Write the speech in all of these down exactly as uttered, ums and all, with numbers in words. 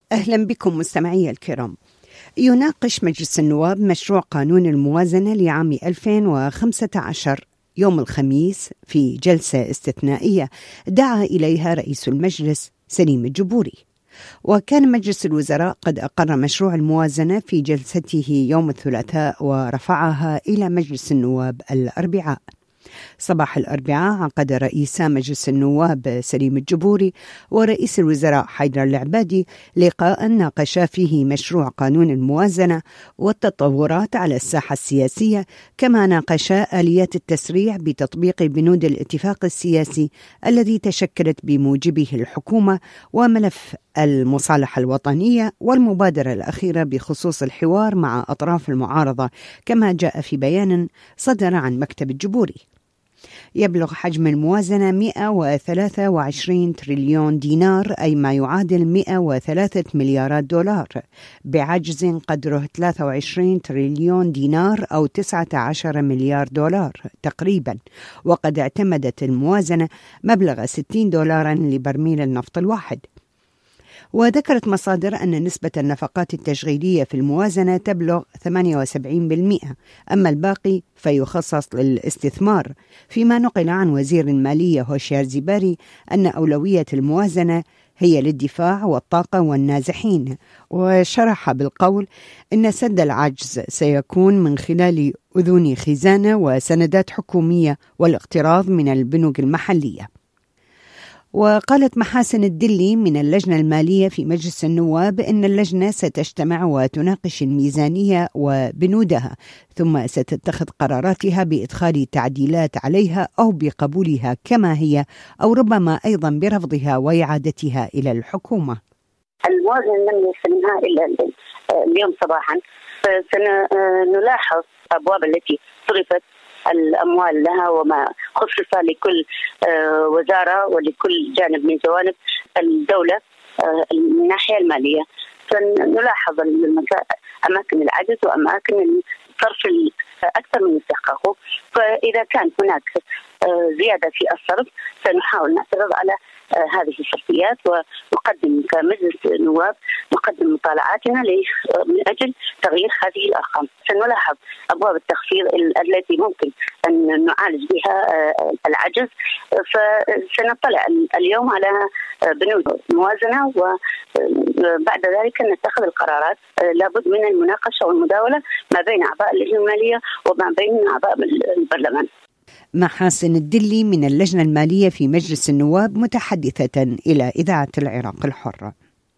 أهلا بكم مستمعي الكرام. يناقش مجلس النواب مشروع قانون الموازنة لعام ألفين وخمسة عشر يوم الخميس في جلسة استثنائية دعا إليها رئيس المجلس سليم الجبوري. وكان مجلس الوزراء قد أقر مشروع الموازنة في جلسته يوم الثلاثاء ورفعها إلى مجلس النواب الأربعاء. صباح الأربعاء عقد رئيس مجلس النواب سليم الجبوري ورئيس الوزراء حيدر العبادي لقاء ناقشا فيه مشروع قانون الموازنة والتطورات على الساحة السياسية، كما ناقشا آليات التسريع بتطبيق بنود الاتفاق السياسي الذي تشكلت بموجبه الحكومة، وملف المصالحة الوطنية والمبادرة الأخيرة بخصوص الحوار مع أطراف المعارضة، كما جاء في بيان صدر عن مكتب الجبوري. يبلغ حجم الموازنة مئة وثلاثة وعشرين تريليون دينار، أي ما يعادل مئة وثلاثة مليارات دولار، بعجز قدره ثلاثة وعشرين تريليون دينار أو تسعة عشر مليار دولار تقريبا. وقد اعتمدت الموازنة مبلغ ستين دولاراً لبرميل النفط الواحد. وذكرت مصادر أن نسبة النفقات التشغيلية في الموازنة تبلغ ثمانية وسبعين بالمئة، أما الباقي فيخصص للاستثمار، فيما نقل عن وزير المالية هوشيار زيباري أن أولوية الموازنة هي للدفاع والطاقة والنازحين، وشرح بالقول إن سد العجز سيكون من خلال أذون خزانة وسندات حكومية والاقتراض من البنوك المحلية. وقالت محاسن الدلي من اللجنة المالية في مجلس النواب إن اللجنة ستجتمع وتناقش الميزانية وبنودها، ثم ستتخذ قراراتها بإدخال تعديلات عليها أو بقبولها كما هي، أو ربما أيضا برفضها وإعادتها إلى الحكومة. الموازنة لم يسلمها إلا اليوم صباحا، سنلاحظ أبواب التي صرفت الأموال لها وما خصص لكل وزارة ولكل جانب من جوانب الدولة من الناحية المالية. سنلاحظ أماكن العجز وأماكن الصرف أكثر من استحقاقه، فإذا كان هناك زيادة في الصرف سنحاول نعترض على هذه الشرطيات ونقدم كمجلس النواب نقدم مطالعاتنا من أجل تغيير هذه الأرقام. سنلاحظ أبواب التخفيض التي ممكن أن نعالج بها العجز، فسنطلع اليوم على بنود الموازنة وبعد ذلك نتخذ القرارات. لابد من المناقشة والمداولة ما بين أعضاء اللجنة المالية وما بين أعضاء البرلمان. محاسن الدلي من اللجنة المالية في مجلس النواب متحدثة إلى إذاعة العراق الحرة.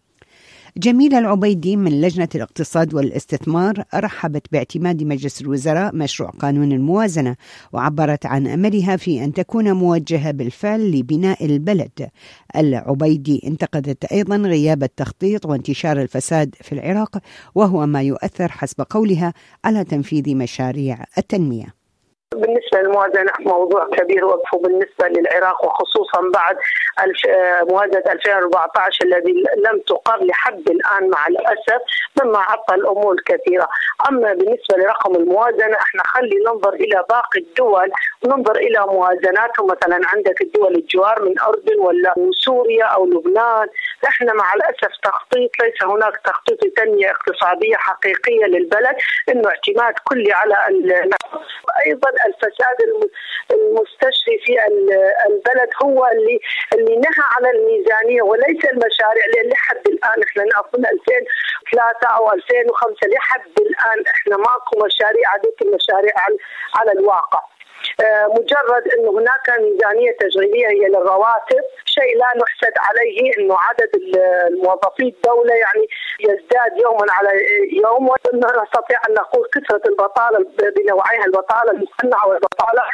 جميلة العبيدي من لجنة الاقتصاد والاستثمار رحبت باعتماد مجلس الوزراء مشروع قانون الموازنة، وعبرت عن أملها في أن تكون موجهة بالفعل لبناء البلد. العبيدي انتقدت أيضا غياب التخطيط وانتشار الفساد في العراق، وهو ما يؤثر حسب قولها على تنفيذ مشاريع التنمية. بالنسبة للموازنة موضوع كبير وقفه بالنسبة للعراق، وخصوصا بعد موازنة ألفين وأربعة عشر الذي لم تقر لحد الآن مع الأسف، مما عطل أمور كثيرة. أما بالنسبة لرقم الموازنة احنا خلي ننظر إلى باقي الدول وننظر إلى موازناتهم. مثلا عندك الدول الجوار من أردن ولا سوريا أو لبنان، احنا مع الأسف تخطيط ليس هناك تخطيط لتنمية اقتصادية حقيقية للبلد، إنه اعتماد كلي على النفط. أيضا الفساد المستشري في البلد هو اللي اللي نهى على الميزانية وليس المشاريع، لأن لحد الآن احنا نأخذ ألفين وثلاثة أو ألفين وخمسة لحد الآن احنا ماكو مشاريع، عديد المشاريع على, على الواقع. مجرد أنه هناك ميزانية تشغيلية هي للرواتب، شيء لا نحسد عليه، أنه عدد الموظفين الدولة يعني يزداد يوما على يوم، ونستطيع أن نقول كثرة البطالة بنوعيها، البطالة المصنعة والبطالة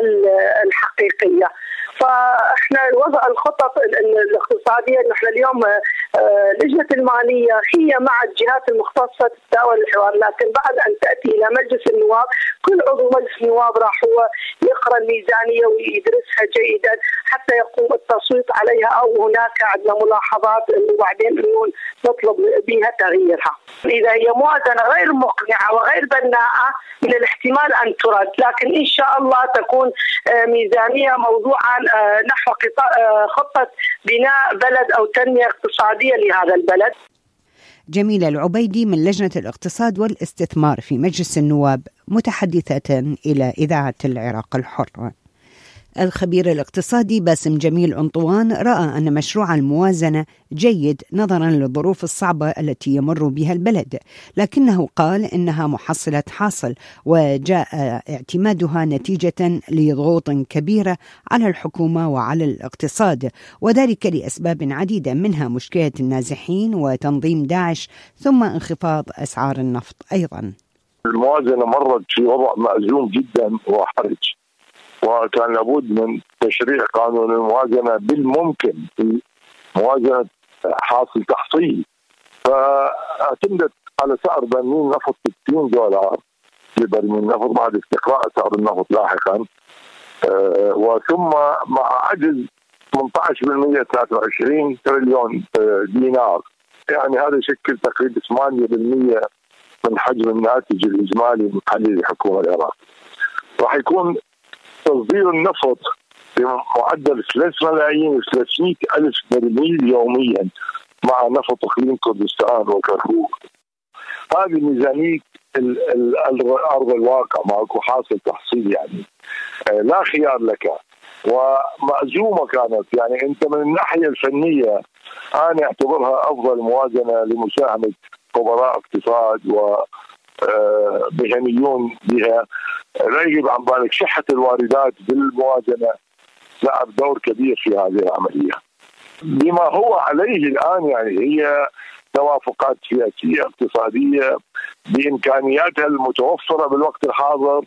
الحقيقية. فاحنا وضع الخطط الاقتصادية، نحن اليوم لجنة المالية هي مع الجهات المختصة تتداول الحوار، لكن بعد أن تأتي إلى مجلس النواب كل عضو مجلس النواب راح هو يقرأ الميزانية ويدرسها جيدا حتى يقوم التصويت عليها، أو هناك عندنا ملاحظات وبعدين نطلب بها تغييرها. إذا هي موازنة غير مقنعة وغير بناءة من الاحتمال أن ترد، لكن إن شاء الله تكون ميزانية موضوعا نحو خطة بناء بلد أو تنمية اقتصادية لهذا البلد. جميلة العبيدي من لجنة الاقتصاد والاستثمار في مجلس النواب متحدثة إلى إذاعة العراق الحر. الخبير الاقتصادي باسم جميل أنطوان رأى أن مشروع الموازنة جيد نظرا للظروف الصعبة التي يمر بها البلد، لكنه قال إنها محصلة حاصل وجاء اعتمادها نتيجة لضغوط كبيرة على الحكومة وعلى الاقتصاد، وذلك لأسباب عديدة منها مشكلة النازحين وتنظيم داعش ثم انخفاض أسعار النفط أيضا. الموازنة مرت في وضع مأزوم جدا وحرج، وكان لابد من تشريع قانون الموازنة بالممكن موازنة حاصل تحصيل، فاعتمدت على سعر برميل نفط ستين دولار لبرميل نفط بعد استقراء سعر النفط لاحقا، أه وثم مع عجز ثمانية عشر بالمئة ثلاثة وعشرين تريليون دينار، يعني هذا يشكل تقريبا ثمانية بالمئة من حجم الناتج الإجمالي المحلي للحكومة العراقية. راح يكون تصدير النفط بمعدل ثلاثة ملايين وثلاثمئة ألف برميل يوميا مع نفط اقليم كردستان وكركوك. هذه ميزانية أرض الواقع، ماكو حاصل تحصيل، يعني لا خيار لك ومأزومة كانت. يعني أنت من الناحية الفنية أنا أعتبرها أفضل موازنة لمساهمة خبراء اقتصاد و مهنيون بها. لا يجب عن بالك صحة الواردات بالموازنة لعب دور كبير في هذه العملية. بما هو عليه الآن يعني هي توافقات سياسية اقتصادية بإمكانياتها المتوفرة بالوقت الحاضر،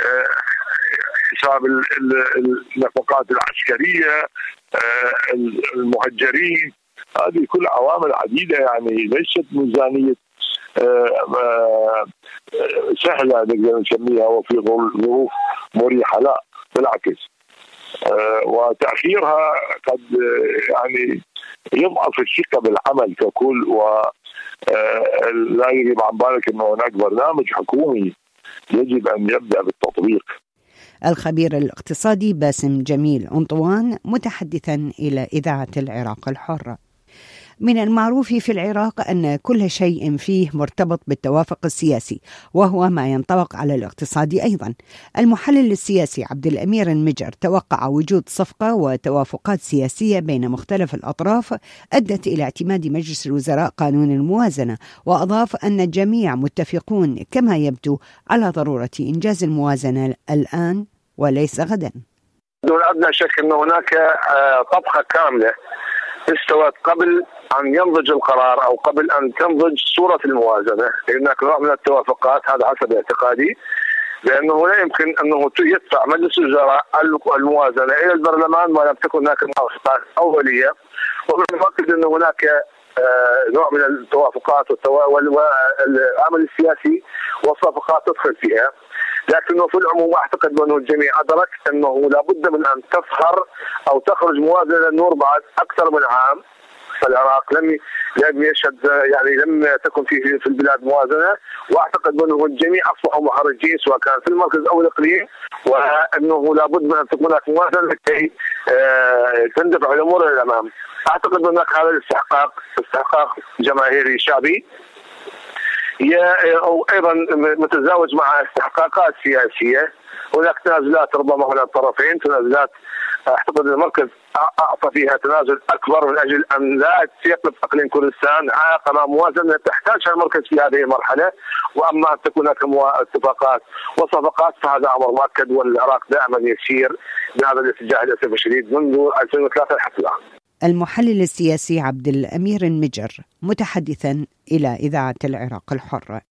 حساب النفقات العسكرية، المهجرين، هذه كل عوامل عديدة، يعني ليست ميزانية سهلة نقدر نسميها وفي ظروف مريحة، لا بالعكس. وتأخيرها قد يعني يضعف الثقة بالعمل ككل، ولا يجب عن بالك أنه هناك برنامج حكومي يجب أن يبدأ بالتطبيق. الخبير الاقتصادي باسم جميل أنطوان متحدثا إلى إذاعة العراق الحرة. من المعروف في العراق أن كل شيء فيه مرتبط بالتوافق السياسي، وهو ما ينطبق على الاقتصاد أيضا. المحلل السياسي عبد الأمير المجر توقع وجود صفقة وتوافقات سياسية بين مختلف الأطراف أدت إلى اعتماد مجلس الوزراء قانون الموازنة، وأضاف أن الجميع متفقون كما يبدو على ضرورة إنجاز الموازنة الآن وليس غدا. دون أدنى شك أن هناك طبخة كاملة استوت قبل أن ينضج القرار أو قبل أن تنضج صورة الموازنة. هناك نوع من التوافقات، هذا حسب اعتقادي، لأنه لا يمكن أنه يدفع مجلس الوزراء الموازنة إلى البرلمان ما لم تكن هناك موافقات أولية. ومن المؤكد أن هناك نوع من التوافقات والعمل السياسي والصفقات تدخل فيها، لكنه في العموم أعتقد أنه الجميع أدرك أنه لابد من أن تظهر أو تخرج موازنة النور بعد أكثر من عام. فالعراق لم لم يشهد، يعني لم تكن في في البلاد موازنة، وأعتقد أنه الجميع أصبحوا محرجين سواء كان في المركز أو الإقليم، وأنه لابد من أن تكون هناك موازنة لكي تندفع الأمور إلى الأمام. أعتقد أن هذا الاستحقاق استحقاق جماهيري شعبي أيضا متزاوج مع استحقاقات سياسية. هناك تنازلات ربما من الطرفين، تنازلات أعتقد المركز أعطى فيها تنازل أكبر من أجل أن لا يقلب أقليم كردستان عائق أمام موازنة تحتاجها المركز في هذه المرحلة. وأما أن تكون هناك اتفاقات وصفقات فهذا أمر مؤكد، والعراق دائما يسير بهذا الاتجاه للأسف الشديد منذ ألفين وثلاثة حتى الآن. المحلل السياسي عبد الأمير المجر متحدثا إلى إذاعة العراق الحرة.